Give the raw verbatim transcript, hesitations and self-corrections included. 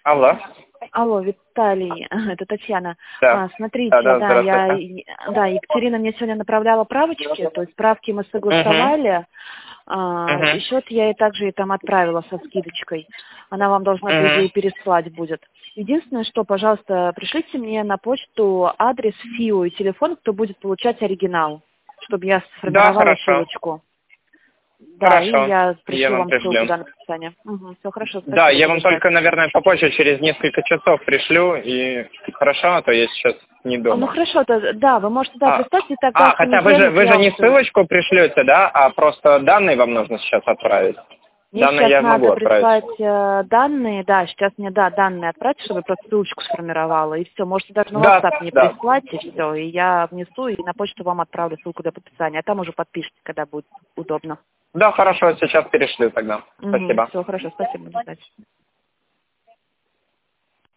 Алло. Алло, Виталий, это Татьяна. Да. А, смотрите, Да, да, да, я, здравствуйте. да, Екатерина мне сегодня направляла правочки, то есть правки мы согласовали, а, Угу. и счет я ей также и там отправила со скидочкой. Она вам должна, по идее, Угу. переслать будет. Единственное, что, пожалуйста, пришлите мне на почту адрес ФИО и телефон, кто будет получать оригинал, чтобы я Да, сформировала хорошо. ссылочку. Да, и Хорошо. я Я пришлю вам вам ссылку, пришлю. да, на подписание. Угу, все хорошо, Да, спасибо, я буду вам ждать. только, наверное, попозже, через несколько часов пришлю. И хорошо, а то я сейчас не А, ну дома. хорошо, то, да, вы можете, да, А, прислать, и тогда а, в хотя вы же, понедельник вы я же вам не все. ссылочку пришлете, да, а просто данные вам нужно сейчас отправить. Мне Данные сейчас я могу надо отправить. прислать э, данные, да, сейчас мне, да, данные отправить, чтобы просто ссылочку сформировала, и все. Можете даже на Да, WhatsApp мне да. прислать, и все, и я внесу, и на почту вам отправлю ссылку для подписания, а там уже подпишите, когда будет удобно. Да, хорошо, сейчас перешлю тогда. Угу, Спасибо. все, хорошо, спасибо, до свидания.